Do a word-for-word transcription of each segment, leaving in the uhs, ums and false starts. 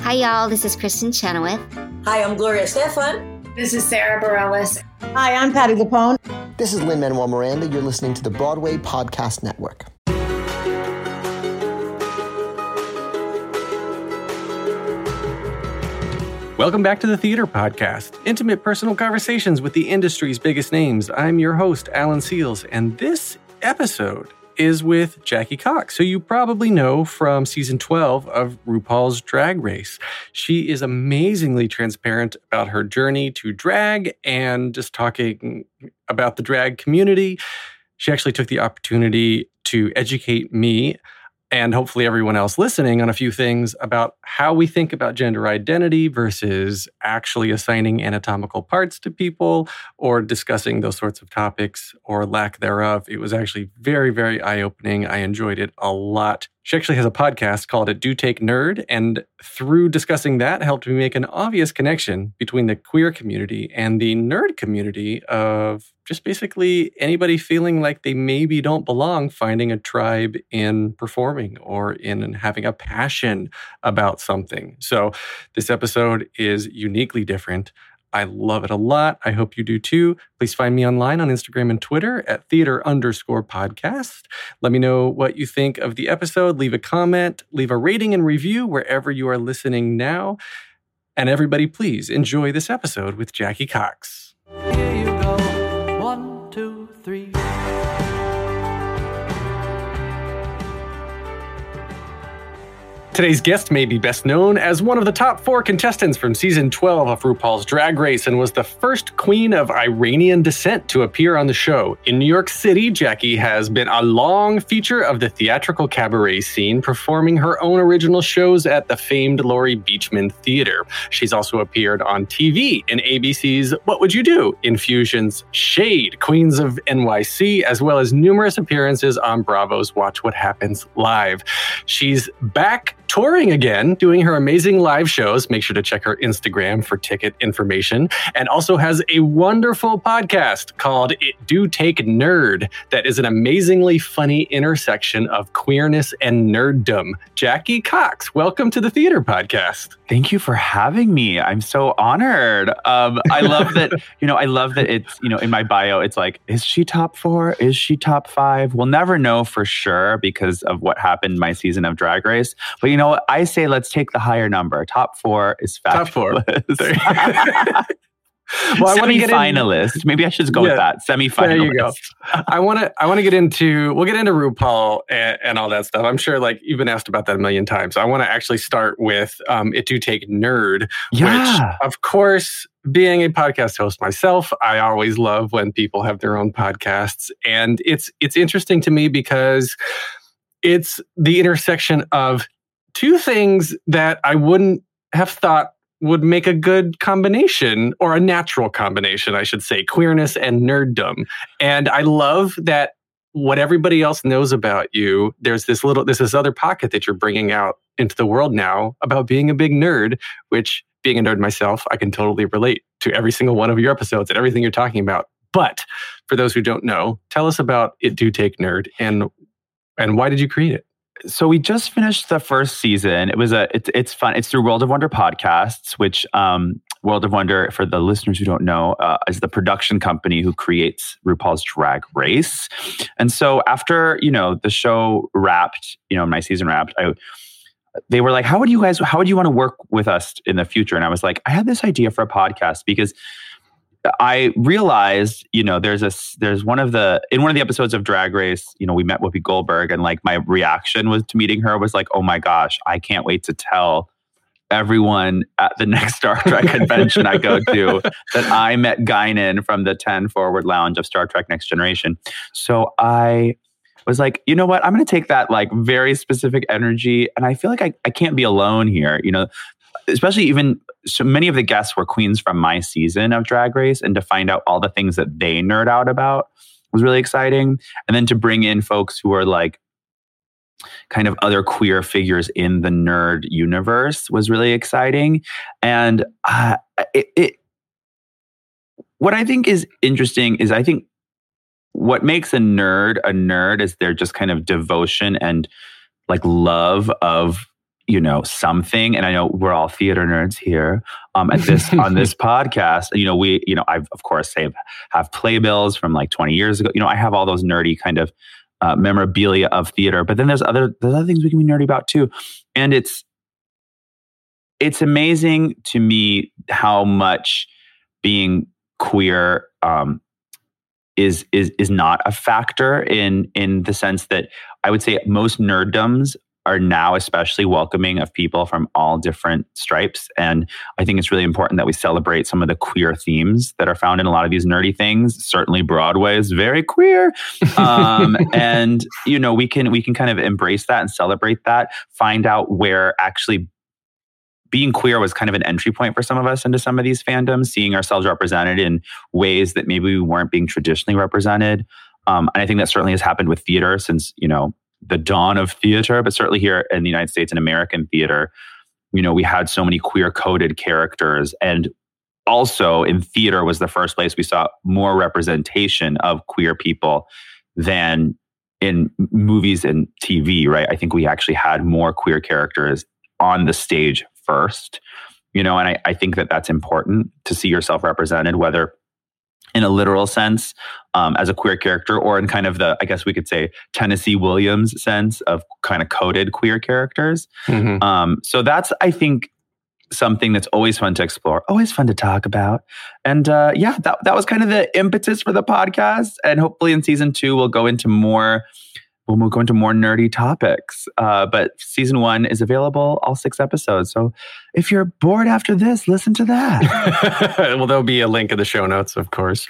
Hi, y'all. This is Kristen Chenoweth. Hi, I'm Gloria Stefan. This is Sarah Bareilles. Hi, I'm Patti LuPone. This is Lin-Manuel Miranda. You're listening to the Broadway Podcast Network. Welcome back to the Theater Podcast, intimate personal conversations with the industry's biggest names. I'm your host, Alan Seals, and this episode is with Jackie Cox, who you probably know from season twelve of RuPaul's Drag Race. She is amazingly transparent about her journey to drag and just talking about the drag community. She actually took the opportunity to educate me and hopefully everyone else listening on a few things about how we think about gender identity versus actually assigning anatomical parts to people or discussing those sorts of topics or lack thereof. It was actually very, very eye-opening. I enjoyed it a lot. She actually has a podcast called It Do Take Nerd, and through discussing that helped me make an obvious connection between the queer community and the nerd community of just basically anybody feeling like they maybe don't belong, finding a tribe in performing or in having a passion about something. So this episode is uniquely different. I love it a lot. I hope you do too. Please find me online on Instagram and Twitter at theater underscore podcast. Let me know what you think of the episode. Leave a comment, leave a rating and review wherever you are listening now. And everybody, please enjoy this episode with Jackie Cox. Here you go. One, two, three. Today's guest may be best known as one of the top four contestants from season twelve of RuPaul's Drag Race and was the first queen of Iranian descent to appear on the show. In New York City, Jackie has been a long feature of the theatrical cabaret scene, performing her own original shows at the famed Laurie Beachman Theater. She's also appeared on T V in A B C's What Would You Do?, Infusion's Shade, Queens of N Y C, as well as numerous appearances on Bravo's Watch What Happens Live. She's back touring again, doing her amazing live shows. Make sure to check her Instagram for ticket information. And also has a wonderful podcast called It Do Take Nerd that is an amazingly funny intersection of queerness and nerddom. Jackie Cox, welcome to the Theater Podcast. Thank you for having me. I'm so honored. Um, I love that, you know, I love that it's, you know, in my bio, it's like, is she top four? Is she top five? We'll never know for sure because of what happened my season of Drag Race. But you know what? I say let's take the higher number. Top four is fabulous. Top four. Well, semi-finalist. Maybe I should go yeah, with that. Semi-finalist. There you go. I want to. I want to get into. We'll get into RuPaul and, and all that stuff. I'm sure, like you've been asked about that a million times. I want to actually start with um, It Do Take Nerd, yeah. which, of course, being a podcast host myself, I always love when people have their own podcasts, and it's it's interesting to me because it's the intersection of two things that I wouldn't have thought would make a good combination, or a natural combination, I should say, queerness and nerddom. And I love that what everybody else knows about you, there's this little, there's this other pocket that you're bringing out into the world now about being a big nerd, which, being a nerd myself, I can totally relate to every single one of your episodes and everything you're talking about. But for those who don't know, tell us about It Do Take Nerd and and why did you create it? So we just finished the first season. It was a, it's it's fun. It's through World of Wonder Podcasts, which um, World of Wonder, for the listeners who don't know, uh, is the production company who creates RuPaul's Drag Race. And so after, you know, the show wrapped, you know, my season wrapped, I, they were like, how would you guys, how would you want to work with us in the future? And I was like, I had this idea for a podcast because I realized, you know, there's a, there's one of the, in one of the episodes of Drag Race, you know, we met Whoopi Goldberg, and like my reaction was to meeting her was like, oh my gosh, I can't wait to tell everyone at the next Star Trek convention I go to that I met Guinan from the ten Forward Lounge of Star Trek Next Generation. So I was like, you know what, I'm going to take that like very specific energy, and I feel like I, I can't be alone here, you know, especially even so many of the guests were queens from my season of Drag Race, and to find out all the things that they nerd out about was really exciting. And then to bring in folks who are like kind of other queer figures in the nerd universe was really exciting. And uh, it, it, what I think is interesting is I think what makes a nerd a nerd is their just kind of devotion and like love of you know, something. And I know we're all theater nerds here um, at this on this podcast. You know, we, you know, I've of course have have playbills from like twenty years ago. You know, I have all those nerdy kind of uh, memorabilia of theater. But then there's other there's other things we can be nerdy about too. And it's it's amazing to me how much being queer um, is is is not a factor in in the sense that I would say most nerddoms are now especially welcoming of people from all different stripes. And I think it's really important that we celebrate some of the queer themes that are found in a lot of these nerdy things. Certainly Broadway is very queer. Um, and, you know, we can, we can kind of embrace that and celebrate that, find out where actually being queer was kind of an entry point for some of us into some of these fandoms, seeing ourselves represented in ways that maybe we weren't being traditionally represented. Um, and I think that certainly has happened with theater since, you know, the dawn of theater, but certainly here in the United States and American theater, you know, we had so many queer coded characters. And also in theater was the first place we saw more representation of queer people than in movies and T V, right? I think we actually had more queer characters on the stage first, you know, and I, I think that that's important to see yourself represented, whether in a literal sense, um, as a queer character, or in kind of the, I guess we could say, Tennessee Williams sense of kind of coded queer characters. Mm-hmm. Um, so that's, I think, something that's always fun to explore, always fun to talk about. And uh, yeah, that, that was kind of the impetus for the podcast. And hopefully in season two, we'll go into more We'll go into more nerdy topics. Uh, but season one is available, all six episodes. So if you're bored after this, listen to that. Well, there'll be a link in the show notes, of course.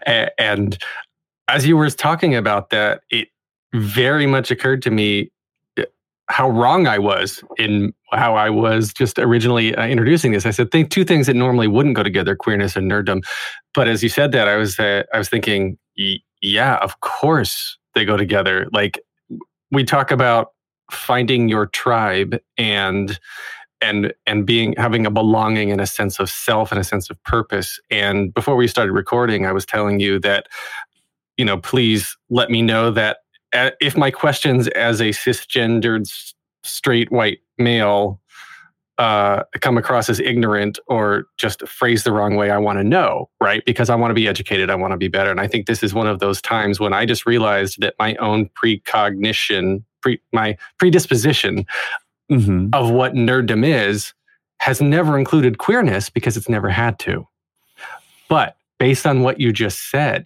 And as you were talking about that, it very much occurred to me how wrong I was in how I was just originally uh, introducing this. I said, think two things that normally wouldn't go together, queerness and nerddom. But as you said that, I was uh, I was thinking, yeah, of course they go together. Like, we talk about finding your tribe and and and being having a belonging and a sense of self and a sense of purpose. And before we started recording, I was telling you that, you know, please let me know that if my questions as a cisgendered straight white male uh, come across as ignorant or just phrased the wrong way, I want to know, right? Because I want to be educated. I want to be better. And I think this is one of those times when I just realized that my own precognition, pre, my predisposition mm-hmm. of what nerddom is has never included queerness because it's never had to. But based on what you just said,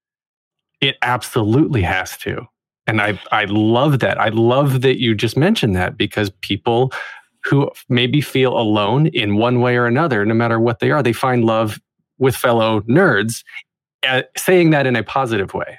it absolutely has to. And I, I love that. I love that you just mentioned that, because people who maybe feel alone in one way or another, no matter what they are, they find love with fellow nerds, uh, saying that in a positive way.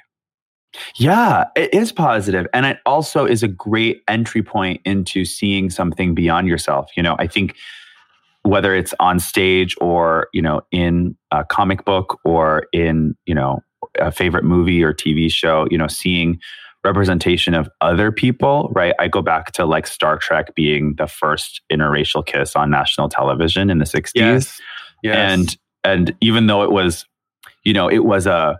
Yeah, it is positive. And it also is a great entry point into seeing something beyond yourself. You know, I think whether it's on stage or, you know, in a comic book or in, you know, a favorite movie or T V show, you know, seeing representation of other people, right? I go back to like Star Trek being the first interracial kiss on national television in the sixties. Yes. Yes. And and even though it was, you know, it was a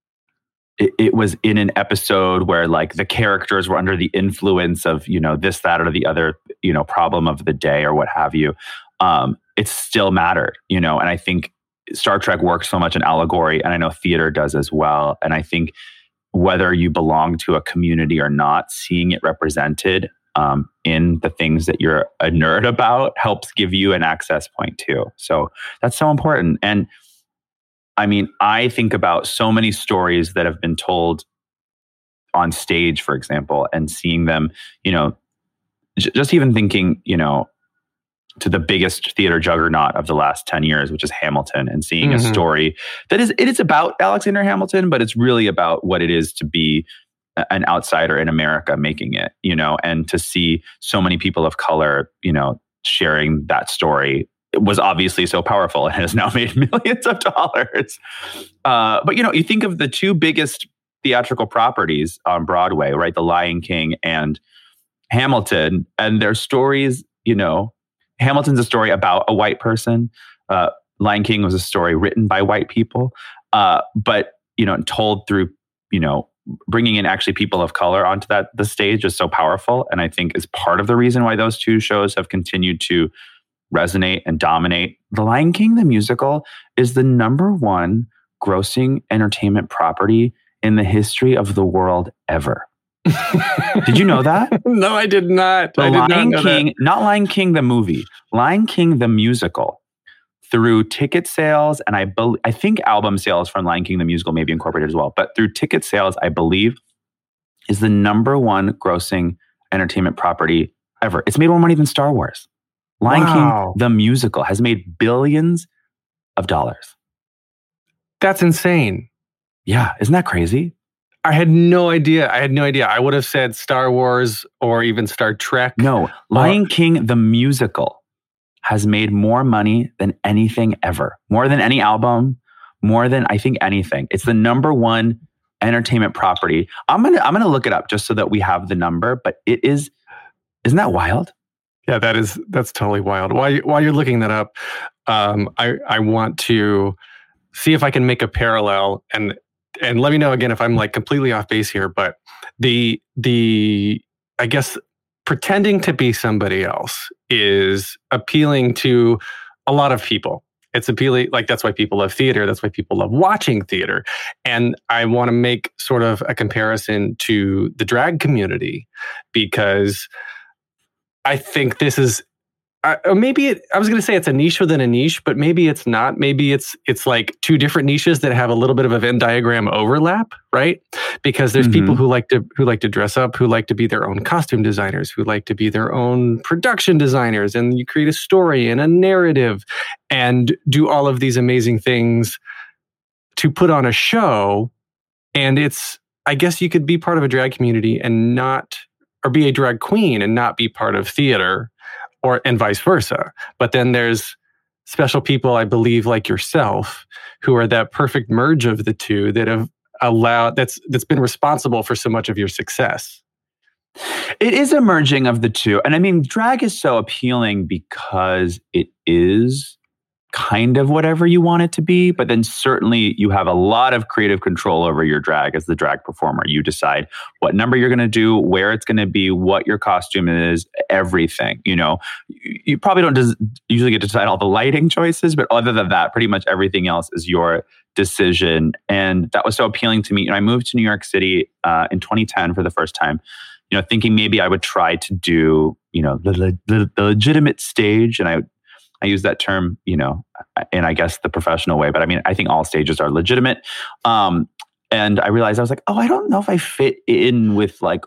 it, it was in an episode where like the characters were under the influence of, you know, this, that, or the other, you know, problem of the day or what have you. Um, it still mattered, you know, and I think Star Trek works so much in allegory, and I know theater does as well. And I think whether you belong to a community or not, seeing it represented um, in the things that you're a nerd about helps give you an access point too. So that's so important. And I mean, I think about so many stories that have been told on stage, for example, and seeing them, you know, j- just even thinking, you know, to the biggest theater juggernaut of the last ten years, which is Hamilton, and seeing mm-hmm. a story that is, it is about Alexander Hamilton, but it's really about what it is to be an outsider in America making it, you know, and to see so many people of color, you know, sharing that story was obviously so powerful and has now made millions of dollars. Uh, but, you know, you think of the two biggest theatrical properties on Broadway, right? The Lion King and Hamilton, and their stories, you know, Hamilton's a story about a white person. Uh, Lion King was a story written by white people, uh, but, you know, told through, you know, bringing in actually people of color onto that the stage is so powerful, and I think is part of the reason why those two shows have continued to resonate and dominate. The Lion King the musical is the number one grossing entertainment property in the history of the world ever. Did you know that? No, I did not. The I did Lion not know King, that. not Lion King the movie, Lion King the musical, through ticket sales, and I be, I think album sales from Lion King the musical may be incorporated as well, but through ticket sales, I believe, is the number one grossing entertainment property ever. It's made more money than Star Wars. Lion Wow. King the musical has made billions of dollars. That's insane. Yeah, isn't that crazy? I had no idea. I had no idea. I would have said Star Wars or even Star Trek. No, Lion King the musical has made more money than anything ever. More than any album, more than I think anything. It's the number one entertainment property. I'm gonna I'm gonna look it up just so that we have the number, but it is isn't that wild? Yeah, that is that's totally wild. While you, while you're looking that up, um, I I want to see if I can make a parallel and and let me know again if I'm like completely off base here. But the the I guess pretending to be somebody else is appealing to a lot of people. It's appealing, like that's why people love theater. That's why people love watching theater. And I want to make sort of a comparison to the drag community because I think this is, uh, maybe it, I was going to say it's a niche within a niche, but maybe it's not. Maybe it's it's like two different niches that have a little bit of a Venn diagram overlap, right? Because there's Mm-hmm. people who like to who like to dress up, who like to be their own costume designers, who like to be their own production designers, and you create a story and a narrative, and do all of these amazing things to put on a show. And it's, I guess you could be part of a drag community and not, or be a drag queen and not be part of theater, or and vice versa. But then there's special people, I believe, like yourself, who are that perfect merge of the two that have allowed that's that's been responsible for so much of your success. It is a merging of the two. And I mean, drag is so appealing because it is kind of whatever you want it to be, but then certainly you have a lot of creative control over your drag as the drag performer. You decide what number you're going to do, where it's going to be, what your costume is, everything. You know, you, you probably don't des- usually get to decide all the lighting choices, but other than that, pretty much everything else is your decision. And that was so appealing to me. You know, I moved to New York City uh, in twenty ten for the first time, you know, thinking maybe I would try to do, you know, the, the, the legitimate stage. And I I use that term, you know, in I guess the professional way, but I mean, I think all stages are legitimate. Um, and I realized I was like, oh, I don't know if I fit in with like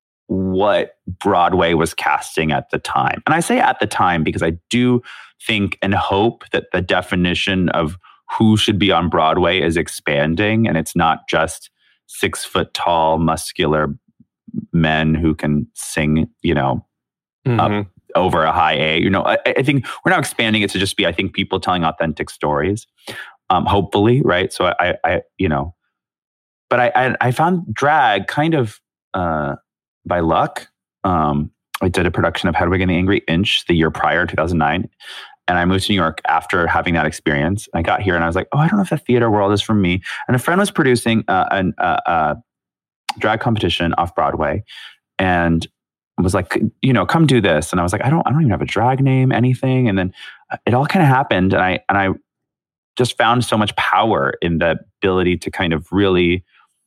what Broadway was casting at the time. And I say at the time because I do think and hope that the definition of who should be on Broadway is expanding, and it's not just six foot tall, muscular men who can sing, you know, Mm-hmm. up over a high A. You know, I, I think we're now expanding it to just be, I think, people telling authentic stories, um, hopefully, right? So I, I, you know, but I, I, I found drag kind of uh, by luck. Um, I did a production of Hedwig and the Angry Inch the year prior, two thousand nine. And I moved to New York after having that experience. I got here and I was like, oh, I don't know if the theater world is for me. And a friend was producing uh, an, uh, uh, drag competition off Broadway. And was like, you know, come do this. And I was like, I don't, I don't even have a drag name, anything. And then it all kind of happened. And I, and I just found so much power in the ability to kind of really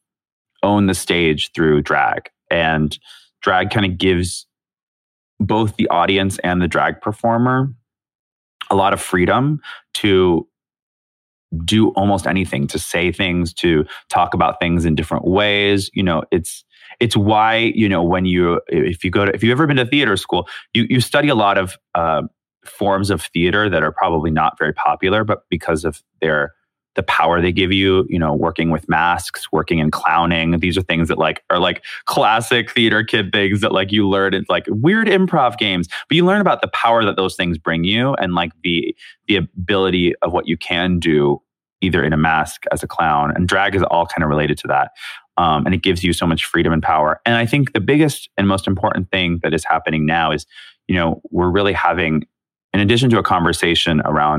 own the stage through drag. And drag kind of gives both the audience and the drag performer a lot of freedom to do almost anything, to say things, to talk about things in different ways. You know, it's, It's why, you know, when you, if you go to, if you've ever been to theater school, you, you study a lot of uh, forms of theater that are probably not very popular, but because of their, the power they give you, you know, working with masks, working in clowning, these are things that like, are like classic theater kid things that like you learn in like weird improv games, but you learn about the power that those things bring you and like the, the ability of what you can do either in a mask as a clown, and drag is all kind of related to that. Um, and it gives you so much freedom and power. And I think the biggest and most important thing that is happening now is, you know, we're really having, in addition to a conversation around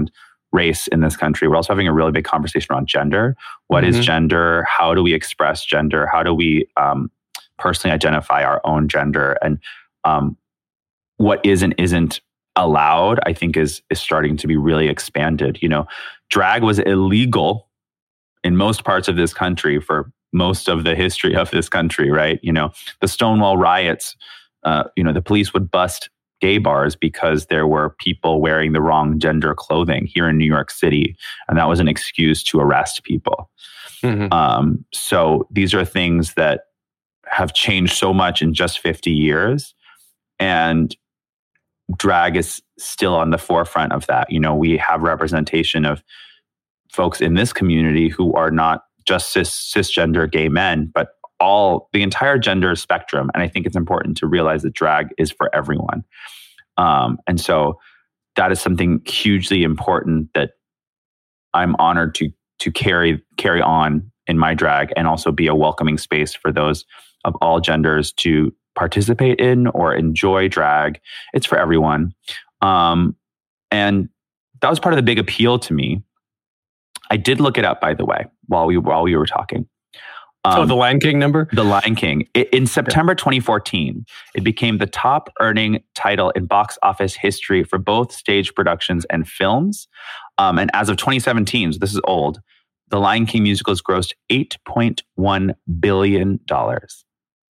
race in this country, we're also having a really big conversation around gender. What mm-hmm. is gender? How do we express gender? How do we um, personally identify our own gender? And um, what is and isn't allowed, I think, is is starting to be really expanded. You know, drag was illegal in most parts of this country for most of the history of this country, right? You know, the Stonewall riots, uh, you know, the police would bust gay bars because there were people wearing the wrong gender clothing here in New York City. And that was an excuse to arrest people. Mm-hmm. Um, so these are things that have changed so much in just fifty years. And drag is still on the forefront of that. You know, we have representation of folks in this community who are not just cis, cisgender gay men, but all the entire gender spectrum. And I think it's important to realize that drag is for everyone. Um, and so that is something hugely important that I'm honored to to carry carry on in my drag, and also be a welcoming space for those of all genders to participate in or enjoy drag. It's for everyone. Um, and that was part of the big appeal to me. I did look it up, by the way, while we while we were talking. Um, oh, the Lion King number? The Lion King. It, in September twenty fourteen, it became the top earning title in box office history for both stage productions and films. Um, and as of twenty seventeen, so this is old, the Lion King musical has grossed eight point one billion dollars.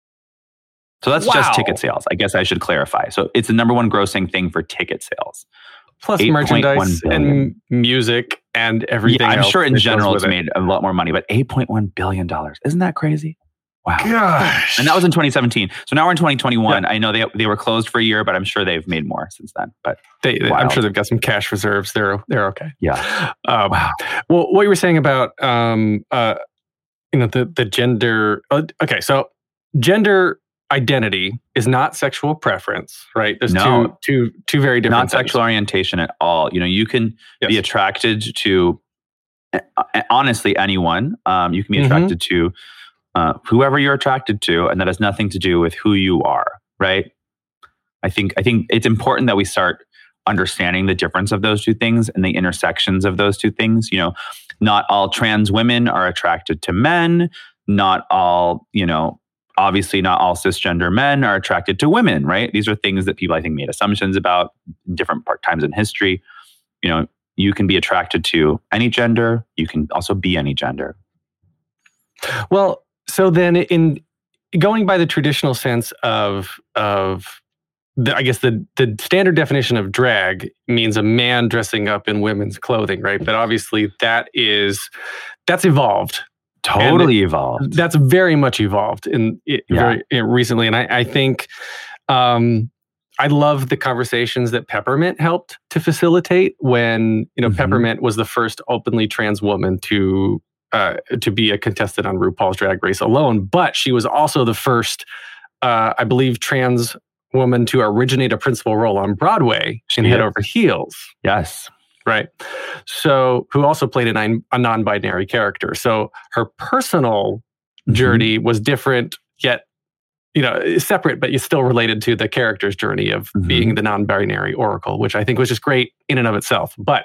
So that's wow. just ticket sales. I guess I should clarify. So it's the number one grossing thing for ticket sales. Plus merchandise and music and everything yeah, I'm else. sure in general it's made a lot more money, but eight point one billion dollars. Isn't that crazy? Wow. Gosh. And that was in twenty seventeen. So now we're in twenty twenty-one. Yeah. I know they they were closed for a year, but I'm sure they've made more since then. But they, they, I'm sure they've got some cash reserves. They're they're okay. Yeah. Um, wow. Well, what you were saying about um, uh, you know the the gender. Uh, okay, so gender identity is not sexual preference, right? There's no. two two two very different not sexual things. Orientation at all. You know, you can yes. be attracted to uh, honestly anyone. Um, you can be attracted mm-hmm. to uh, whoever you're attracted to, and that has nothing to do with who you are, right? I think I think it's important that we start understanding the difference of those two things and the intersections of those two things. You know, not all trans women are attracted to men. Not all, you know, obviously not all cisgender men are attracted to women, right? These are things that people, I think, made assumptions about in different part times in history. You know, you can be attracted to any gender. You can also be any gender. Well, so then in going by the traditional sense of, of the, I guess the, the standard definition of drag means a man dressing up in women's clothing, right? But obviously that is, that's evolved. Totally it, evolved. That's very much evolved in, in yeah. very in recently, and I, I think um, I love the conversations that Peppermint helped to facilitate. When you know mm-hmm. Peppermint was the first openly trans woman to uh, to be a contestant on RuPaul's Drag Race alone, but she was also the first, uh, I believe, trans woman to originate a principal role on Broadway in Head Over Heels. Yes. Right. So, who also played a, non, a non-binary character. So, her personal mm-hmm. journey was different, yet, you know, separate, but still related to the character's journey of mm-hmm. being the non-binary Oracle, which I think was just great in and of itself. But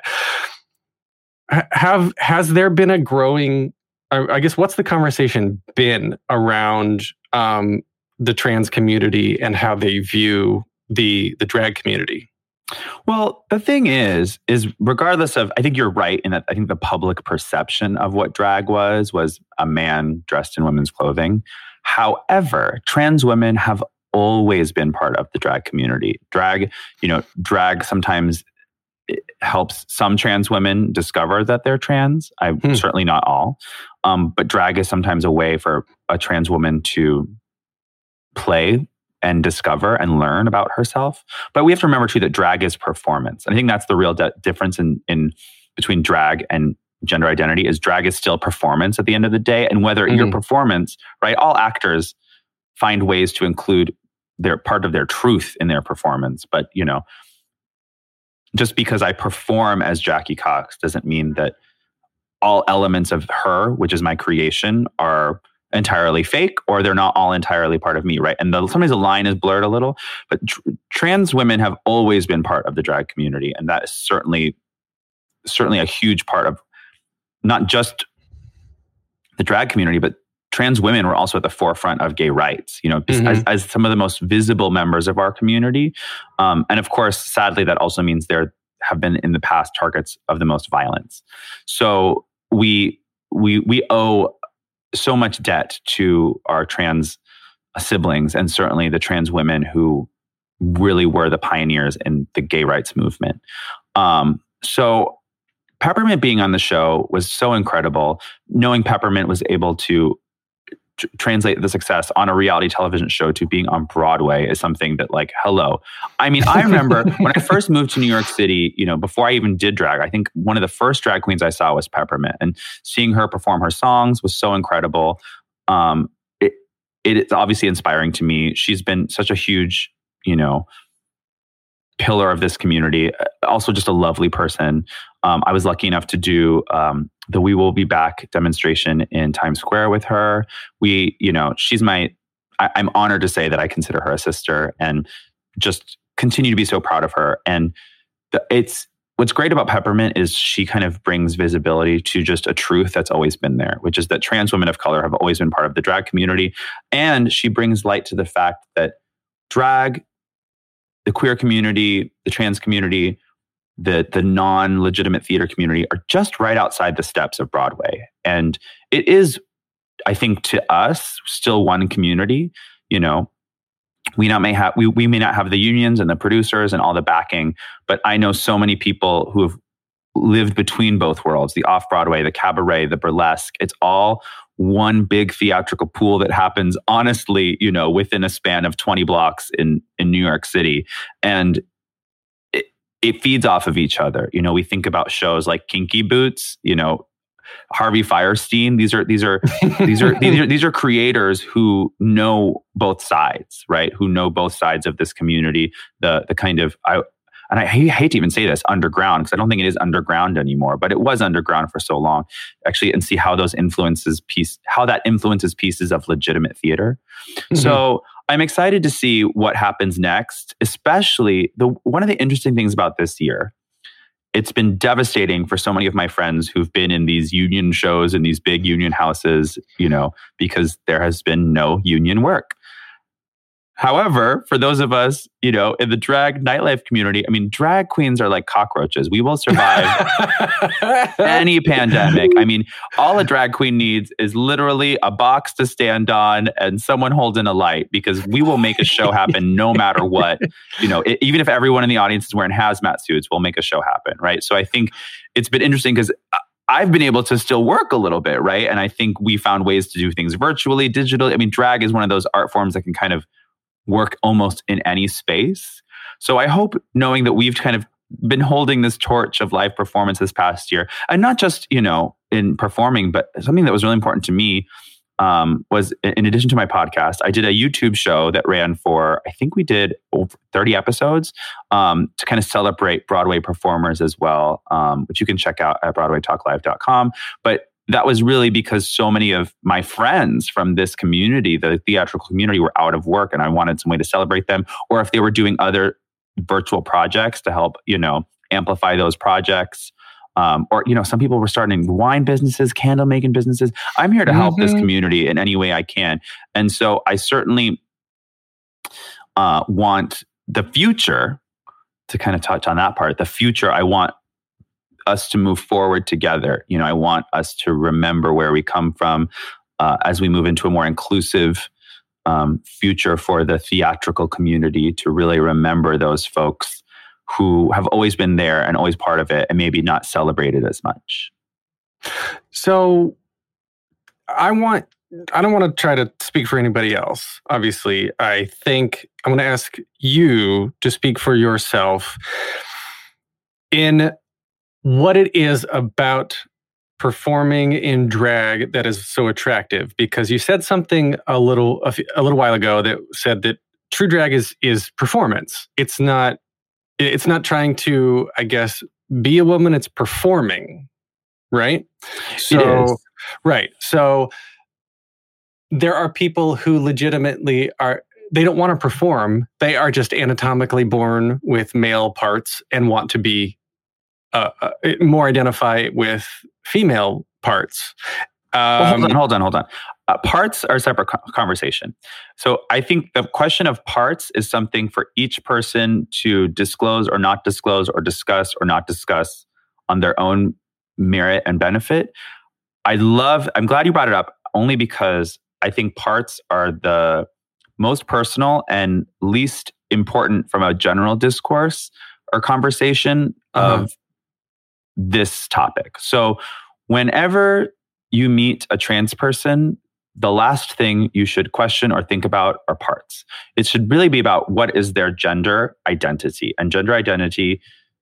have has there been a growing, I guess, what's the conversation been around um, the trans community and how they view the the drag community? Well, the thing is, is regardless of, I think you're right in that I think the public perception of what drag was, was a man dressed in women's clothing. However, trans women have always been part of the drag community. Drag, you know, drag sometimes helps some trans women discover that they're trans. I hmm. certainly not all, um, but drag is sometimes a way for a trans woman to play and discover and learn about herself. But we have to remember too that drag is performance. And I think that's the real de- difference in, in between drag and gender identity is drag is still performance at the end of the day. And whether mm-hmm. your performance, right, all actors find ways to include their part of their truth in their performance. But, you know, just because I perform as Jackie Cox doesn't mean that all elements of her, which is my creation, are entirely fake, or they're not all entirely part of me, right? And the, sometimes the line is blurred a little, but tr- trans women have always been part of the drag community, and that is certainly certainly a huge part of not just the drag community, but trans women were also at the forefront of gay rights, you know, mm-hmm. as, as some of the most visible members of our community. Um, and of course, sadly, that also means there have been in the past targets of the most violence. So we we we owe so much debt to our trans siblings, and certainly the trans women who really were the pioneers in the gay rights movement. Um, so Peppermint being on the show was so incredible. Knowing Peppermint was able to tr- translate the success on a reality television show to being on Broadway is something that, like, hello. I mean, I remember when I first moved to New York City, you know, before I even did drag, I think one of the first drag queens I saw was Peppermint, and seeing her perform her songs was so incredible. Um, it, it's obviously inspiring to me. She's been such a huge, you know, pillar of this community. Also just a lovely person. Um, I was lucky enough to do um, the We Will Be Back demonstration in Times Square with her. We, you know, she's my, I, I'm honored to say that I consider her a sister, and just continue to be so proud of her. And the, it's, what's great about Peppermint is she kind of brings visibility to just a truth that's always been there, which is that trans women of color have always been part of the drag community. And she brings light to the fact that drag, the queer community, the trans community, the the non-legitimate theater community are just right outside the steps of Broadway. And it is, I think, to us, still one community. You know, we not may have we we may not have the unions and the producers and all the backing, but I know so many people who have lived between both worlds, the off-Broadway, the cabaret, the burlesque. It's all one big theatrical pool that happens, honestly, you know, within a span of twenty blocks in, in New York City. And it, it feeds off of each other. You know, we think about shows like Kinky Boots, you know, Harvey Fierstein. These are, these are, these are, these are, these are creators who know both sides, right? Who know both sides of this community. The, the kind of, I, and I hate to even say this, underground, because I don't think it is underground anymore, but it was underground for so long, actually, and see how those influences piece, how that influences pieces of legitimate theater. Mm-hmm. So I'm excited to see what happens next, especially the one of the interesting things about this year. It's been devastating for so many of my friends who've been in these union shows in these big union houses, you know, because there has been no union work. However, for those of us, you know, in the drag nightlife community, I mean, drag queens are like cockroaches. We will survive any pandemic. I mean, all a drag queen needs is literally a box to stand on and someone holding a light, because we will make a show happen no matter what. You know, it, even if everyone in the audience is wearing hazmat suits, we'll make a show happen, right? So I think it's been interesting because I've been able to still work a little bit, right? And I think we found ways to do things virtually, digitally. I mean, drag is one of those art forms that can kind of work almost in any space. So I hope, knowing that we've kind of been holding this torch of live performance this past year, and not just, you know, in performing, but something that was really important to me um, was, in addition to my podcast, I did a YouTube show that ran for, I think we did over thirty episodes um, to kind of celebrate Broadway performers as well, um, which you can check out at broadway talk live dot com. But that was really because so many of my friends from this community, the theatrical community, were out of work, and I wanted some way to celebrate them. Or if they were doing other virtual projects to help, you know, amplify those projects. Um, or, you know, some people were starting wine businesses, candle making businesses. I'm here to help mm-hmm. this community in any way I can. And so I certainly uh, want the future, to kind of touch on that part, the future, I want us to move forward together. You know, I want us to remember where we come from uh, as we move into a more inclusive um, future for the theatrical community, to really remember those folks who have always been there and always part of it, and maybe not celebrated as much. So I want, I don't want to try to speak for anybody else. Obviously, I think I'm going to ask you to speak for yourself in what it is about performing in drag that is so attractive. Because you said something a little a, a little while ago that said that true drag is is performance. It's not it's not trying to, I guess, be a woman. It's performing, right? So, it is. Right. So there are people who legitimately are. They don't want to perform. They are just anatomically born with male parts and want to be uh, uh, more identify with female parts. Um, well, hold on, hold on, hold on. Uh, parts are a separate co- conversation. So I think the question of parts is something for each person to disclose or not disclose or discuss or not discuss on their own merit and benefit. I love, I'm glad you brought it up only because I think parts are the most personal and least important from a general discourse or conversation uh-huh. of this topic. So whenever you meet a trans person, the last thing you should question or think about are parts. It should really be about what is their gender identity. And gender identity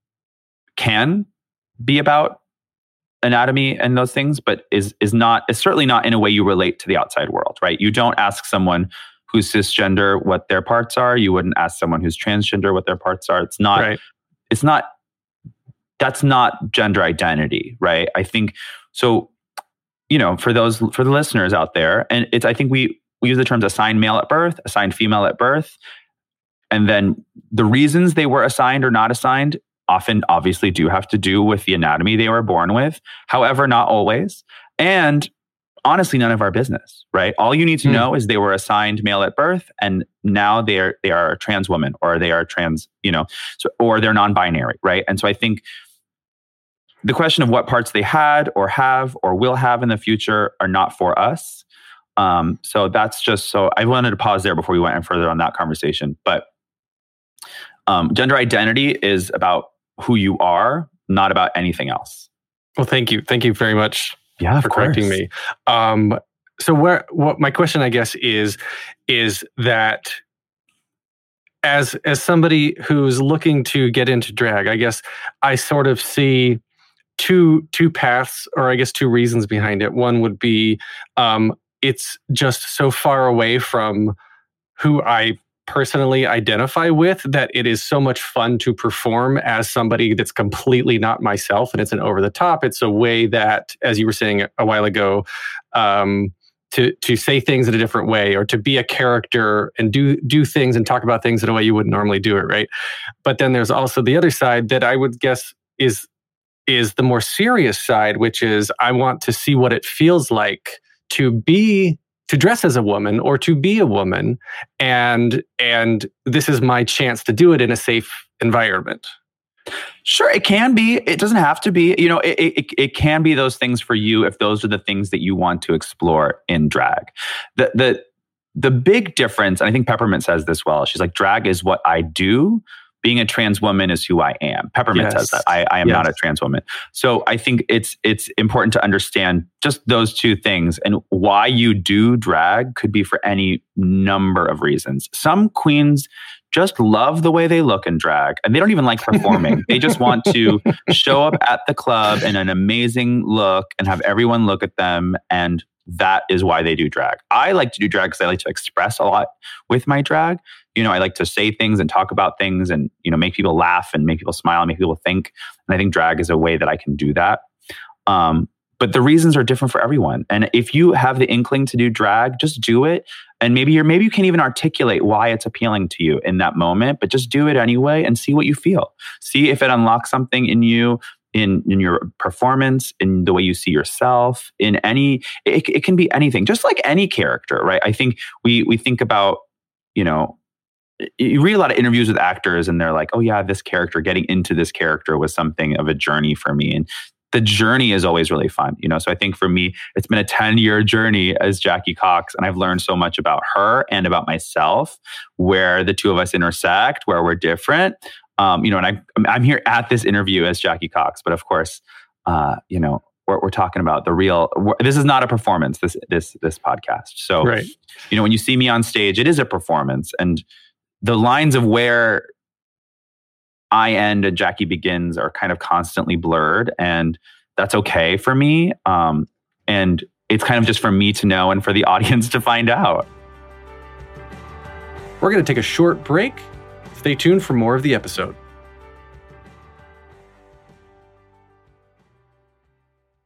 can be about anatomy and those things, but is is not, is certainly not in a way you relate to the outside world, right? You don't ask someone who's cisgender what their parts are. You wouldn't ask someone who's transgender what their parts are. It's not, right. it's not, that's not gender identity, right? I think, so, you know, for those, for the listeners out there, and it's, I think we, we use the terms assigned male at birth, assigned female at birth, and then the reasons they were assigned or not assigned often obviously do have to do with the anatomy they were born with. However, not always. And honestly, none of our business, right? All you need to mm. know is they were assigned male at birth and now they're, they are a trans woman or they are trans, you know, so, or they're non-binary, right? And so I think the question of what parts they had or have or will have in the future are not for us. Um, so that's just, so I wanted to pause there before we went any further on that conversation. But um, gender identity is about who you are, not about anything else. Well, thank you. Thank you very much yeah, for correcting me. Um, so where, what my question, I guess, is, is that as, as somebody who's looking to get into drag, I guess I sort of see two, two paths, or I guess two reasons behind it. One would be, um, it's just so far away from who I personally identify with that it is so much fun to perform as somebody that's completely not myself, and it's an over the top. It's a way that, as you were saying a while ago, um, to to say things in a different way, or to be a character and do do things and talk about things in a way you wouldn't normally do it, right? But then there's also the other side that I would guess is is the more serious side, which is I want to see what it feels like to be to dress as a woman or to be a woman, and and this is my chance to do it in a safe environment. Sure, it can be. It doesn't have to be. You know, it, it it can be those things for you if those are the things that you want to explore in drag. The the the big difference, and I think Peppermint says this well. She's like, drag is what I do. Being a trans woman is who I am. Peppermint yes. says that. I, I am yes. not a trans woman. So I think it's it's important to understand just those two things, and why you do drag could be for any number of reasons. Some queens just love the way they look in drag, and they don't even like performing. They just want to show up at the club in an amazing look and have everyone look at them, and that is why they do drag. I like to do drag because I like to express a lot with my drag. You know, I like to say things and talk about things and, you know, make people laugh and make people smile and make people think. And I think drag is a way that I can do that. Um, but the reasons are different for everyone. And if you have the inkling to do drag, just do it. And maybe you're, maybe you can't even articulate why it's appealing to you in that moment, but just do it anyway and see what you feel. See if it unlocks something in you, in, in your performance, in the way you see yourself, in any, it, it can be anything, just like any character, right? I think we, we think about, you know, you read a lot of interviews with actors and they're like, oh yeah, this character, getting into this character was something of a journey for me. And the journey is always really fun, you know? So I think for me, it's been a ten year journey as Jackie Cox, and I've learned so much about her and about myself, where the two of us intersect, where we're different. Um, you know, and I, I'm here at this interview as Jackie Cox, but of course, uh, you know, we're, we're talking about the real, this is not a performance, this, this, this podcast. So, right. you know, when you see me on stage, it is a performance, and the lines of where I end and Jackie begins are kind of constantly blurred, and that's okay for me. Um, and it's kind of just for me to know and for the audience to find out. We're going to take a short break. Stay tuned for more of the episode.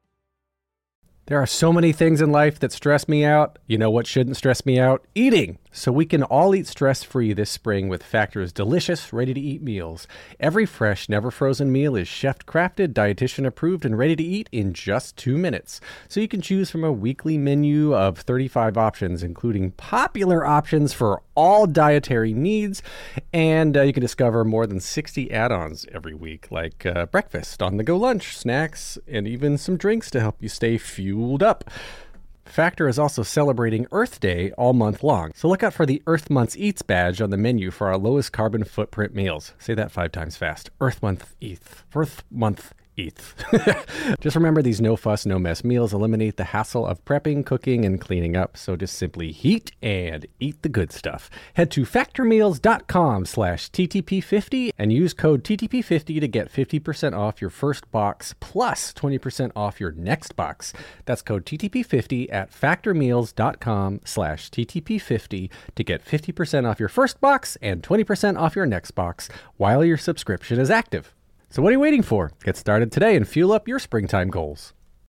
There are so many things in life that stress me out. You know what shouldn't stress me out? Eating. so we can all eat stress-free this spring with Factor's delicious, ready-to-eat meals. Every fresh, never-frozen meal is chef-crafted, dietitian-approved, and ready to eat in just two minutes. So you can choose from a weekly menu of thirty-five options, including popular options for all dietary needs, and uh, you can discover more than sixty add-ons every week, like uh, breakfast, on-the-go lunch, snacks, and even some drinks to help you stay fueled up. Factor is also celebrating Earth Day all month long, so look out for the Earth Month Eats badge on the menu for our lowest carbon footprint meals. Say that five times fast. Earth Month Eats. Earth Month Eats. Just remember, these no-fuss, no-mess meals eliminate the hassle of prepping, cooking, and cleaning up, so just simply heat and eat the good stuff. Head to factormeals.com slash TTP50 and use code T T P fifty to get fifty percent off your first box plus twenty percent off your next box. That's code T T P fifty at factormeals.com slash TTP50 to get fifty percent off your first box and twenty percent off your next box while your subscription is active. So what are you waiting for? Get started today and fuel up your springtime goals.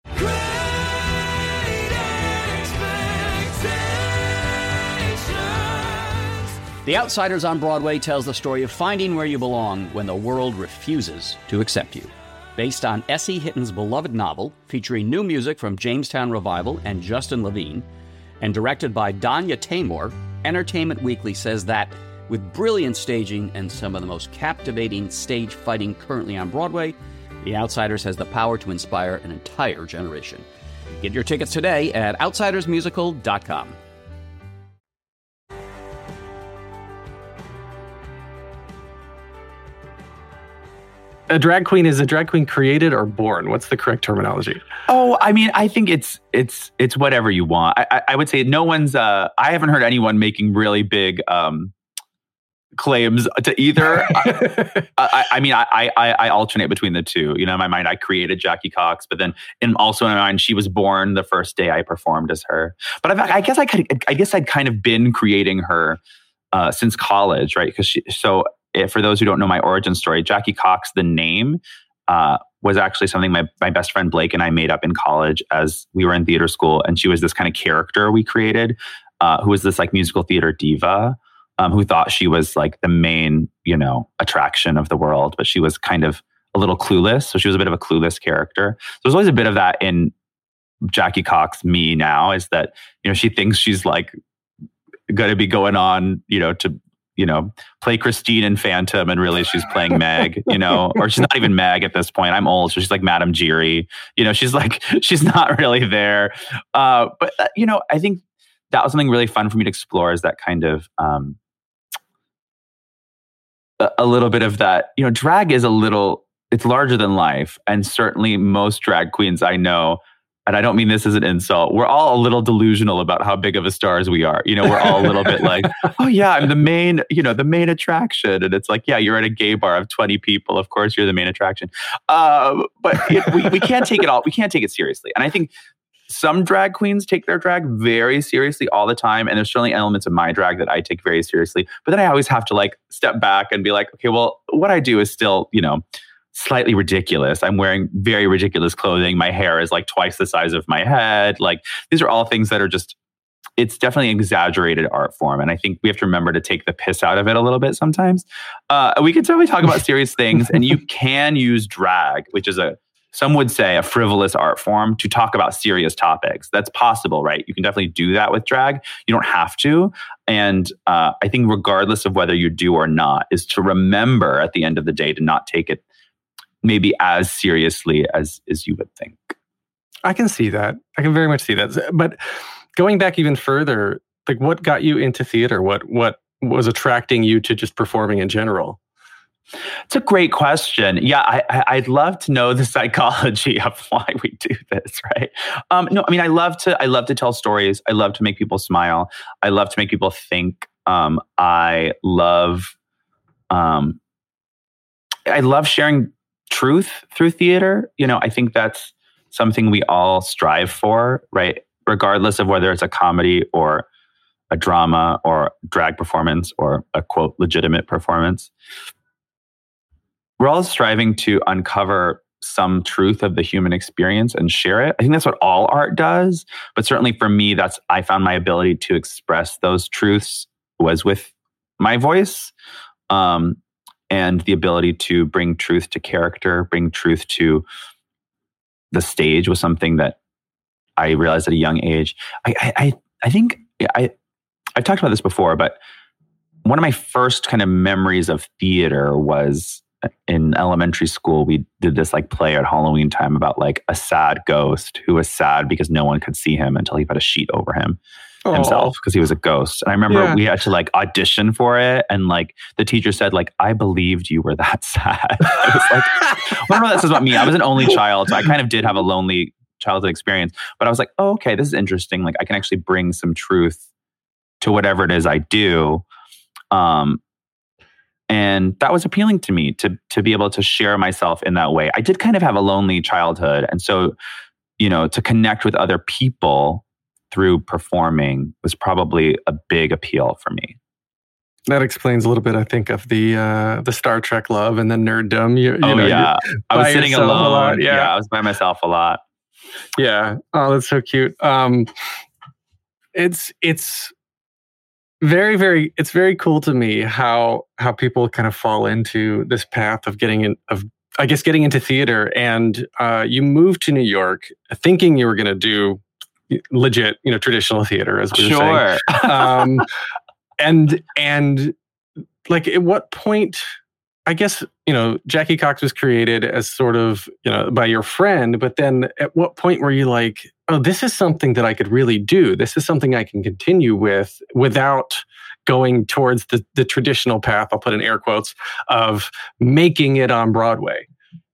The Outsiders on Broadway tells the story of finding where you belong when the world refuses to accept you. Based on S E Hitton's beloved novel, featuring new music from Jamestown Revival and Justin Levine, and directed by Danya Taymor, Entertainment Weekly says that with brilliant staging and some of the most captivating stage fighting currently on Broadway, The Outsiders has the power to inspire an entire generation. Get your tickets today at outsiders musical dot com. A drag queen is a drag queen created or born? What's the correct terminology? Oh, I mean, I think it's it's it's whatever you want. I, I, I would say no one's. Uh, I haven't heard anyone making really big Um, claims to either. I, I mean, I, I I alternate between the two. You know, in my mind, I created Jackie Cox, but then, and also in my mind, she was born the first day I performed as her. But I've, I guess I could. I guess I'd kind of been creating her uh, since college, right? Because she. So, if, for those who don't know my origin story, Jackie Cox, the name, uh, was actually something my my best friend Blake and I made up in college as we were in theater school, and she was this kind of character we created, uh, who was this like musical theater diva. Um, who thought she was like the main, you know, attraction of the world, but she was kind of a little clueless. So she was a bit of a clueless character. So there's always a bit of that in Jackie Cox, me now, is that, you know, she thinks she's like going to be going on, you know, to, you know, play Christine in Phantom, and really she's playing Meg, you know, or she's not even Meg at this point. I'm old, so she's like Madame Geary. You know, she's like, she's not really there. Uh, but, uh, you know, I think that was something really fun for me to explore, is that kind of, um, a little bit of that, you know, drag is a little, it's larger than life. And certainly most drag queens I know, and I don't mean this as an insult, we're all a little delusional about how big of a stars we are. You know, we're all a little bit like, oh yeah, I'm the main, you know, the main attraction. And it's like, yeah, you're at a gay bar of twenty people. Of course, you're the main attraction. Uh, but it, we, we can't take it all, we can't take it seriously. And I think some drag queens take their drag very seriously all the time. And there's certainly elements of my drag that I take very seriously. But then I always have to like step back and be like, okay, well, what I do is still, you know, slightly ridiculous. I'm wearing very ridiculous clothing. My hair is like twice the size of my head. Like, these are all things that are just, it's definitely an exaggerated art form. And I think we have to remember to take the piss out of it a little bit sometimes. Uh, we can totally talk about serious things, and you can use drag, which is a, some would say a frivolous art form, to talk about serious topics. That's possible, right? You can definitely do that with drag. You don't have to. And uh, I think regardless of whether you do or not, is to remember at the end of the day to not take it maybe as seriously as, as you would think. I can see that. I can very much see that. But going back even further, like, what got you into theater? What what was attracting you to just performing in general? It's a great question. Yeah, I, I'd love to know the psychology of why we do this, right? Um, no, I mean, I love to. I love to tell stories. I love to make people smile. I love to make people think. Um, I love. Um, I love sharing truth through theater. You know, I think that's something we all strive for, right? Regardless of whether it's a comedy or a drama or drag performance or a quote legitimate performance. We're all striving to uncover some truth of the human experience and share it. I think that's what all art does. But certainly for me, that's I found my ability to express those truths was with my voice, um, and the ability to bring truth to character, bring truth to the stage was something that I realized at a young age. I, I, I think I, I've talked about this before, but one of my first kind of memories of theater was in elementary school. We did this like play at Halloween time about like a sad ghost who was sad because no one could see him until he put a sheet over him. Aww. Himself, because he was a ghost. And I remember yeah. we had to like audition for it, and like the teacher said like, I believed you were that sad. I was like, I don't know what that says about me. I was an only child, so I kind of did have a lonely childhood experience, but I was like, oh, okay, this is interesting. Like I can actually bring some truth to whatever it is I do. Um, and that was appealing to me, to to be able to share myself in that way. I did kind of have a lonely childhood. And so, you know, to connect with other people through performing was probably a big appeal for me. That explains a little bit, I think, of the uh, the Star Trek love and the nerddom. You, you oh, know, yeah. I was sitting alone. Yeah. yeah, I was by myself a lot. Yeah. Oh, that's so cute. Um, it's it's very, very, it's very cool to me how how people kind of fall into this path of getting in, of I guess, getting into theater. And uh, you moved to New York thinking you were going to do legit, you know, traditional theater, as we were sure. saying. Um, and and like, at what point? I guess, you know, Jackie Cox was created as sort of, you know, by your friend, but then at what point were you like, oh, this is something that I could really do. This is something I can continue with without going towards the the traditional path, I'll put in air quotes, of making it on Broadway.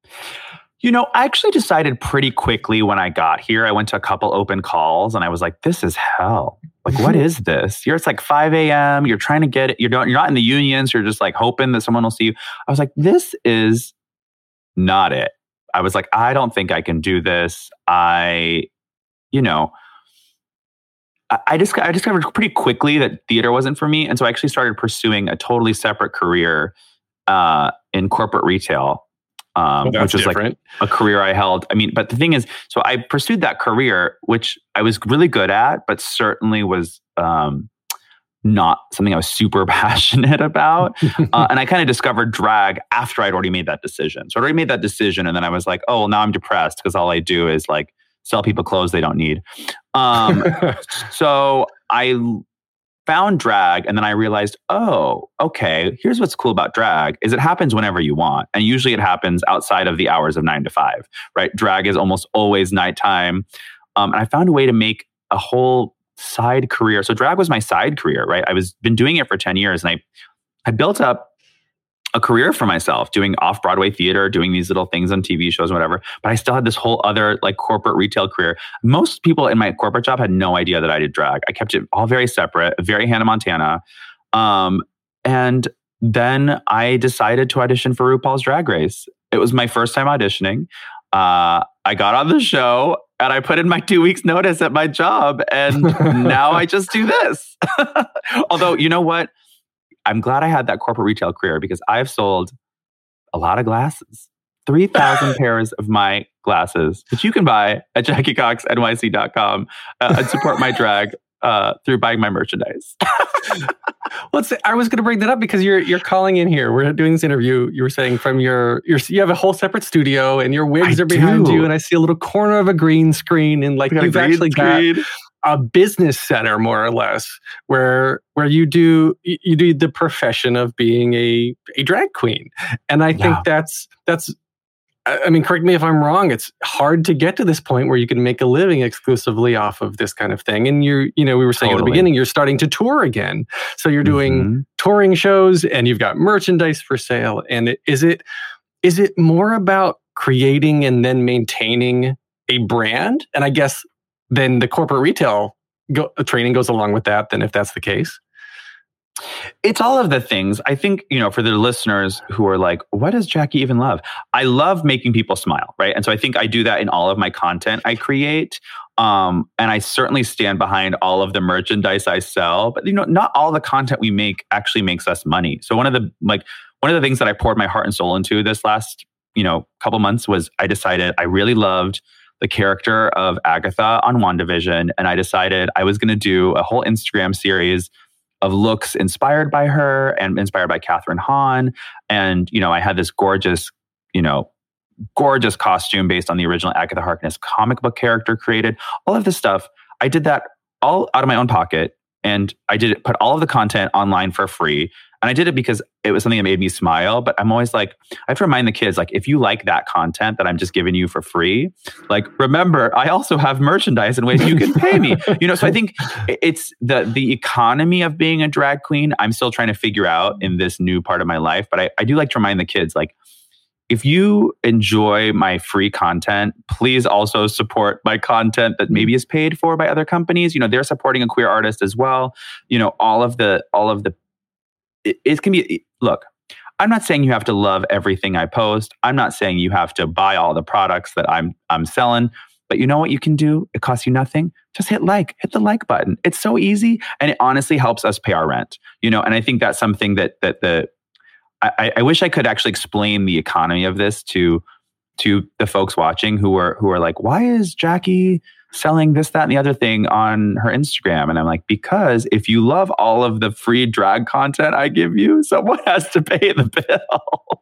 You know, I actually decided pretty quickly when I got here. I went to a couple open calls and I was like, this is hell. Like, what is this? You're, it's like five a.m. You're trying to get it. You're, don't, you're not in the unions. You're just like hoping that someone will see you. I was like, this is not it. I was like, I don't think I can do this. I, you know, I, I just I discovered pretty quickly that theater wasn't for me. And so I actually started pursuing a totally separate career uh, in corporate retail. Um, well, which was different. Like a career I held. I mean, but the thing is, so I pursued that career, which I was really good at, but certainly was um, not something I was super passionate about. uh, and I kind of discovered drag after I'd already made that decision. So I already made that decision. And then I was like, oh, well, now I'm depressed because all I do is like sell people clothes they don't need. Um, so I found drag, and then I realized, oh, okay, here's what's cool about drag is it happens whenever you want. And usually it happens outside of the hours of nine to five, right? Drag is almost always nighttime. Um, and I found a way to make a whole side career. So drag was my side career, right? I was been doing it for ten years, and I, I built up a career for myself doing off-Broadway theater, doing these little things on T V shows and whatever. But I still had this whole other like corporate retail career. Most people in my corporate job had no idea that I did drag. I kept it all very separate, very Hannah Montana. Um, and then I decided to audition for RuPaul's Drag Race. It was my first time auditioning. Uh, I got on the show and I put in my two weeks notice at my job. And now I just do this. Although, you know what? I'm glad I had that corporate retail career because I've sold a lot of glasses. three thousand pairs of my glasses, which you can buy at jackie cox n y c dot com uh, and support my drag uh, through buying my merchandise. Well, I was going to bring that up because you're you're calling in here. We're doing this interview. You were saying from your, your you have a whole separate studio and your wigs I are behind do. you, and I see a little corner of a green screen, and like you've actually screen. got a business center, more or less, where where you do you do the profession of being a a drag queen, and I think Yeah. that's that's. I mean, correct me if I'm wrong. It's hard to get to this point where you can make a living exclusively off of this kind of thing. And you're, you know, we were saying Totally. at the beginning, you're starting to tour again. So you're doing Mhm. touring shows, and you've got merchandise for sale. And it, is it is it more about creating and then maintaining a brand? And I guess then the corporate retail go, training goes along with that. Then, if that's the case. It's all of the things. I think, you know, for the listeners who are like, what does Jackie even love? I love making people smile, right? And so I think I do that in all of my content I create. Um, and I certainly stand behind all of the merchandise I sell. But, you know, not all the content we make actually makes us money. So one of the, like, one of the things that I poured my heart and soul into this last, you know, couple months was I decided I really loved the character of Agatha on WandaVision. And I decided I was going to do a whole Instagram series of looks inspired by her and inspired by Catherine Hahn. And, you know, I had this gorgeous, you know, gorgeous costume based on the original Agatha Harkness comic book character created. All of this stuff, I did that all out of my own pocket. And I did it, put all of the content online for free. And I did it because it was something that made me smile. But I'm always like, I have to remind the kids, like, if you like that content that I'm just giving you for free, like, remember, I also have merchandise in ways you can pay me. You know, so I think it's the the economy of being a drag queen. I'm still trying to figure out in this new part of my life. But I, I do like to remind the kids, like, if you enjoy my free content, please also support my content that maybe is paid for by other companies. You know, they're supporting a queer artist as well. You know, all of the, all of the, it, it can be, look, I'm not saying you have to love everything I post. I'm not saying you have to buy all the products that I'm, I'm selling, but you know what you can do? It costs you nothing. Just hit like, hit the like button. It's so easy. And it honestly helps us pay our rent, you know, and I think that's something that, that the, I, I wish I could actually explain the economy of this to to the folks watching who are who are like, why is Jackie selling this, that, and the other thing on her Instagram? And I'm like, because if you love all of the free drag content I give you, someone has to pay the bill.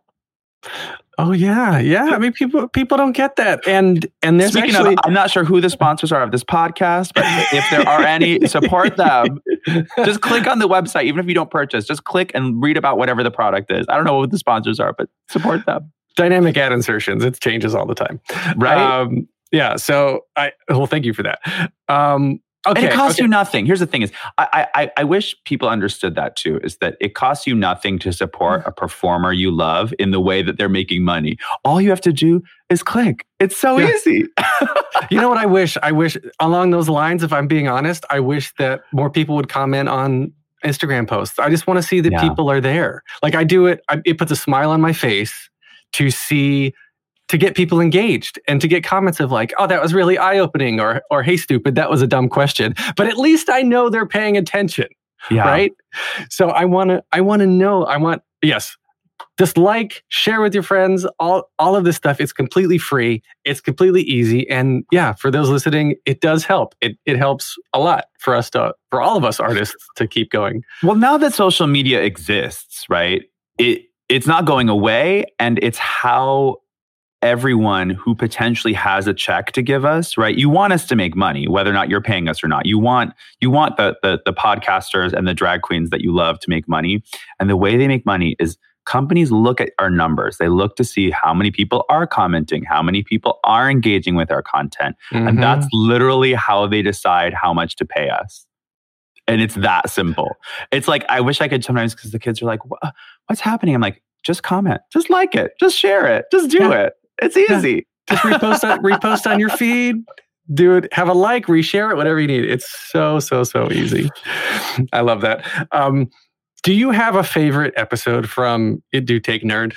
Oh yeah, yeah. I mean, people people don't get that, and and there's Speaking actually, of, I'm not sure who the sponsors are of this podcast, but if there are any, support them. Just click on the website, even if you don't purchase. Just click and read about whatever the product is. I don't know what the sponsors are, but support them. Dynamic ad insertions. It changes all the time, right? Um, yeah. So I well, thank you for that. Um, Okay, and it costs okay. you nothing. Here's the thing is, I, I I wish people understood that too, is that it costs you nothing to support a performer you love in the way that they're making money. All you have to do is click. It's so Yeah. easy. You know what I wish? I wish along those lines, if I'm being honest, I wish that more people would comment on Instagram posts. I just want to see that Yeah. people are there. Like I do it, I, it puts a smile on my face to see, to get people engaged and to get comments of like, oh, that was really eye-opening, or, or hey, stupid, that was a dumb question. But at least I know they're paying attention, Yeah. right? So I want to, I want to know, I want, yes, just like, share with your friends, all, all of this stuff. It's completely free. It's completely easy. And yeah, for those listening, it does help. It it helps a lot for us to, for all of us artists to keep going. Well, now that social media exists, right? It it's not going away, and it's how everyone who potentially has a check to give us, right? You want us to make money, whether or not you're paying us or not. You want you want the, the the podcasters and the drag queens that you love to make money. And the way they make money is companies look at our numbers. They look to see how many people are commenting, how many people are engaging with our content. Mm-hmm. And that's literally how they decide how much to pay us. And it's that simple. It's like, I wish I could sometimes, because the kids are like, what's happening? I'm like, just comment, just like it, just share it, just do Yeah. it. It's easy. Just repost on, repost on your feed, do it, have a like, reshare it, whatever you need. It's so, so, so easy. I love that. Um, do you have a favorite episode from It Do Take Nerd?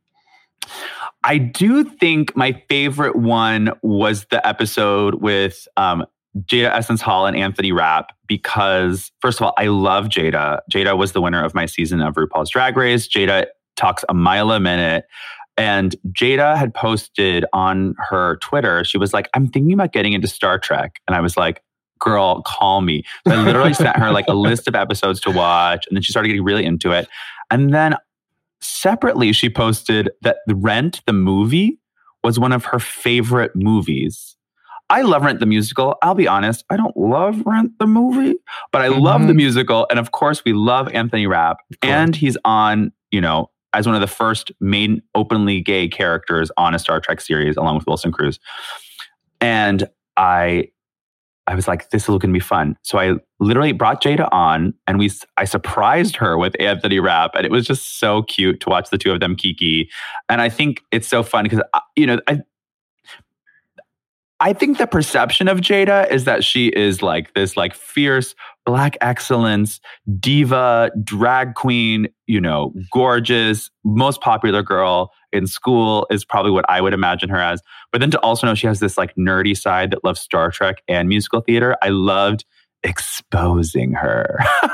I do think my favorite one was the episode with um, Jada Essence Hall and Anthony Rapp, because first of all, I love Jada. Jada was the winner of my season of RuPaul's Drag Race. Jada talks a mile a minute. And Jada had posted on her Twitter, she was like, I'm thinking about getting into Star Trek. And I was like, girl, call me. So I literally sent her like a list of episodes to watch. And then she started getting really into it. And then separately, she posted that The Rent, the movie, was one of her favorite movies. I love Rent the musical. I'll be honest, I don't love Rent the movie, but I mm-hmm. love the musical. And of course, we love Anthony Rapp. Cool. And he's on, you know, as one of the first main openly gay characters on a Star Trek series, along with Wilson Cruz. And I I was like, this is going to be fun. So I literally brought Jada on, and we I surprised her with Anthony Rapp. And it was just so cute to watch the two of them kiki. And I think it's so fun because, you know, I, I think the perception of Jada is that she is like this like fierce Black excellence, diva, drag queen, you know, gorgeous, most popular girl in school is probably what I would imagine her as. But then to also know she has this like nerdy side that loves Star Trek and musical theater, I loved exposing her.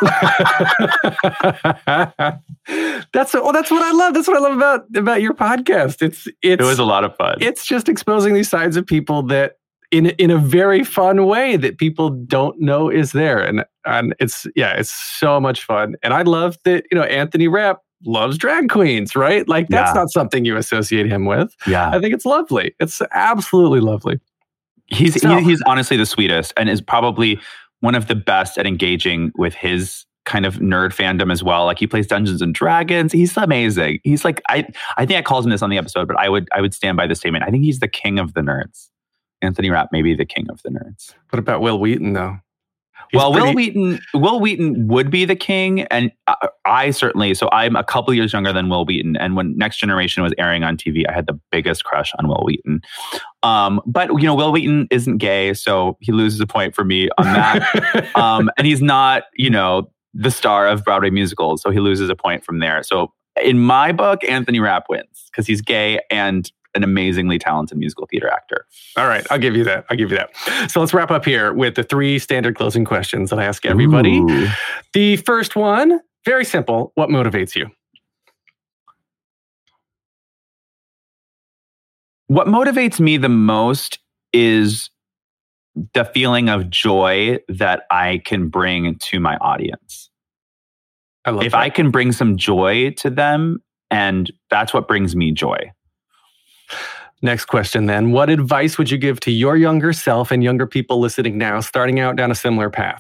That's well, that's what I love. That's what I love about about your podcast. It's it's it was a lot of fun. It's just exposing these sides of people that in in a very fun way that people don't know is there. And And it's, yeah, it's so much fun. And I love that, you know, Anthony Rapp loves drag queens, right? Like that's Yeah. not something you associate him with. Yeah. I think it's lovely. It's absolutely lovely. He's So- he, he's honestly the sweetest and is probably one of the best at engaging with his kind of nerd fandom as well. Like he plays Dungeons and Dragons. He's amazing. He's like I I think I called him this on the episode, but I would I would stand by the statement. I think he's the king of the nerds. Anthony Rapp may be the king of the nerds. What about Will Wheaton though? He's well, Will pretty- Wheaton Will Wheaton would be the king, and I, I certainly. So I'm a couple years younger than Will Wheaton, and when Next Generation was airing on T V, I had the biggest crush on Will Wheaton. Um, but you know, Will Wheaton isn't gay, so he loses a point for me on that. um, and he's not, you know, the star of Broadway musicals, so he loses a point from there. So in my book, Anthony Rapp wins because he's gay and an amazingly talented musical theater actor. All right, I'll give you that. I'll give you that. So let's wrap up here with the three standard closing questions that I ask everybody. Ooh. The first one, very simple. What motivates you? What motivates me the most is the feeling of joy that I can bring to my audience. I love If that. I can bring some joy to them, and that's what brings me joy. Next question then. What advice would you give to your younger self and younger people listening now, starting out down a similar path?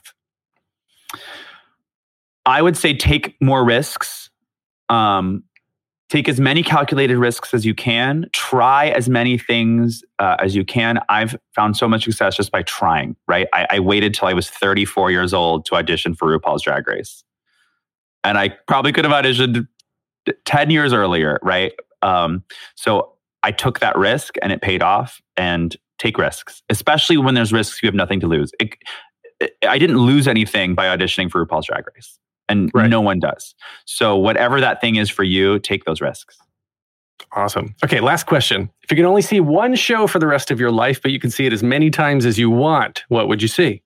I would say take more risks. Um, take as many calculated risks as you can. Try as many things uh, as you can. I've found so much success just by trying, right? I, I waited till I was thirty-four years old to audition for RuPaul's Drag Race. And I probably could have auditioned ten years earlier, right? Um, so I took that risk and it paid off. And take risks, especially when there's risks you have nothing to lose. It, it, I didn't lose anything by auditioning for RuPaul's Drag Race. And Right. no one does. So whatever that thing is for you, take those risks. Awesome. Okay, last question. If you could only see one show for the rest of your life, but you can see it as many times as you want, what would you see?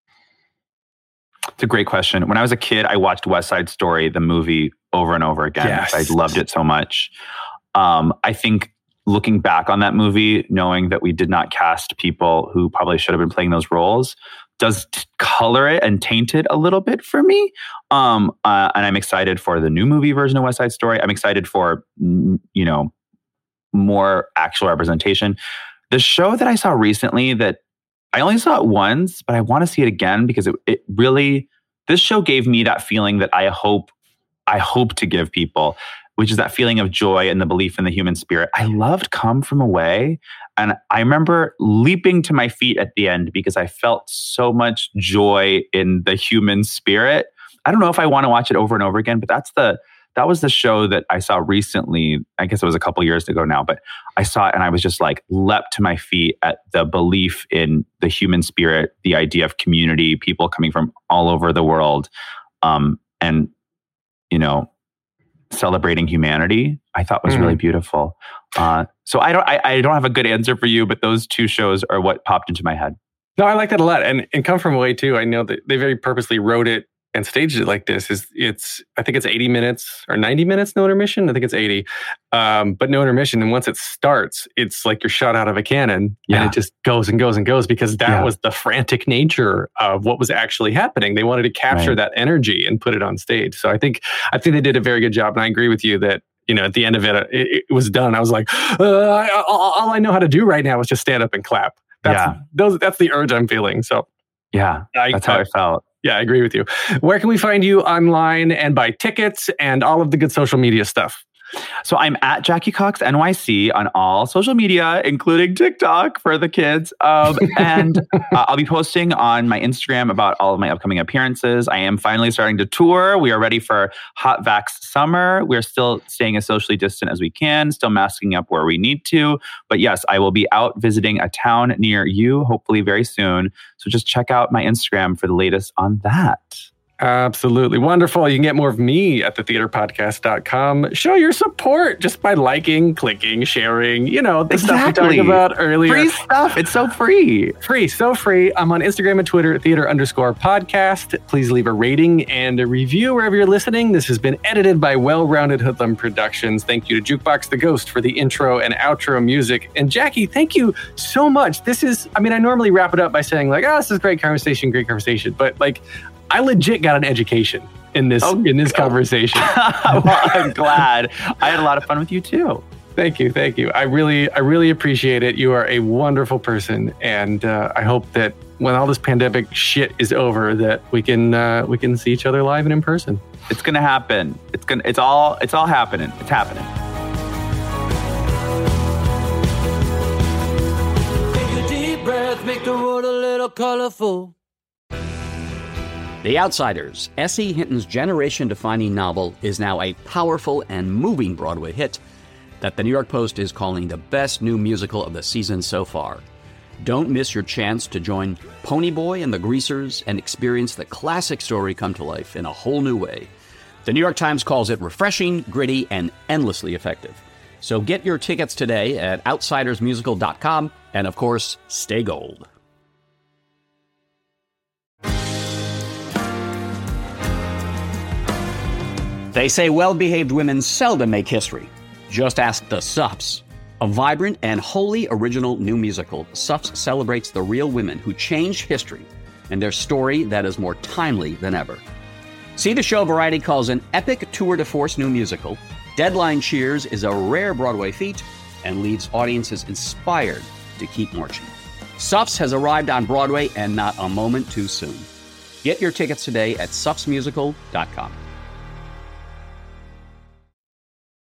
It's a great question. When I was a kid, I watched West Side Story, the movie, over and over again. Yes. I loved it so much. Um, I think looking back on that movie, knowing that we did not cast people who probably should have been playing those roles, does t- color it and taint it a little bit for me. Um, uh, and I'm excited for the new movie version of West Side Story. I'm excited for, mm, you know, more actual representation. The show that I saw recently that I only saw it once, but I want to see it again because it, it really, this show gave me that feeling that I hope, I hope to give people, which is that feeling of joy and the belief in the human spirit. I loved Come From Away. And I remember leaping to my feet at the end because I felt so much joy in the human spirit. I don't know if I want to watch it over and over again, but that's the, that was the show that I saw recently. I guess it was a couple years ago now, but I saw it and I was just like leapt to my feet at the belief in the human spirit, the idea of community, people coming from all over the world. Um, and, you know, celebrating humanity, I thought was Mm. really beautiful. Uh, so I don't, I, I don't have a good answer for you, but those two shows are what popped into my head. No, I like that a lot. And and Come From Away too. I know that they very purposely wrote it and staged it like this. Is it's I think it's eighty minutes or ninety minutes, no intermission. I think it's eighty, um, but no intermission. And once it starts, it's like you're shot out of a cannon, Yeah. and it just goes and goes and goes because that Yeah. was the frantic nature of what was actually happening. They wanted to capture Right. that energy and put it on stage. So I think I think they did a very good job. And I agree with you that, you know, at the end of it, it, it was done. I was like, uh, I, all, all I know how to do right now is just stand up and clap. That's, Yeah. those, that's the urge I'm feeling. So Yeah, I, that's how I, I felt. yeah, I agree with you. Where can we find you online and buy tickets and all of the good social media stuff? So I'm at Jackie Cox N Y C on all social media, including TikTok for the kids. Um, and uh, I'll be posting on my Instagram about all of my upcoming appearances. I am finally starting to tour. We are ready for Hot Vax Summer. We're still staying as socially distant as we can, still masking up where we need to. But yes, I will be out visiting a town near you, hopefully very soon. So just check out my Instagram for the latest on that. Absolutely. Wonderful. You can get more of me at the theater podcast dot com. Show your support just by liking, clicking, sharing, you know, the stuff we Exactly. talked about earlier. Free stuff. It's so free. Free, so free. I'm on Instagram and Twitter at theater underscore podcast. Please leave a rating and a review wherever you're listening. This has been edited by Well-Rounded Hoodlum Productions. Thank you to Jukebox the Ghost for the intro and outro music. And Jackie, thank you so much. This is, I mean, I normally wrap it up by saying like, oh, this is great conversation, great conversation. But like, I legit got an education in this Oh, in this oh. conversation. Well, I'm glad. I had a lot of fun with you too. Thank you, thank you. I really, I really appreciate it. You are a wonderful person, and uh, I hope that when all this pandemic shit is over, that we can uh, we can see each other live and in person. It's gonna happen. It's gonna. It's all. It's all happening. It's happening. Take a deep breath, make the road a little colorful. The Outsiders, S E. Hinton's generation-defining novel, is now a powerful and moving Broadway hit that the New York Post is calling the best new musical of the season so far. Don't miss your chance to join Ponyboy and the Greasers and experience the classic story come to life in a whole new way. The New York Times calls it refreshing, gritty, and endlessly effective. So get your tickets today at outsiders musical dot com, and of course, stay gold. They say well-behaved women seldom make history. Just ask the Suffs. A vibrant and wholly original new musical, Suffs celebrates the real women who changed history and their story that is more timely than ever. See the show Variety calls an epic tour de force new musical. Deadline cheers is a rare Broadway feat and leaves audiences inspired to keep marching. Suffs has arrived on Broadway, and not a moment too soon. Get your tickets today at suffs musical dot com.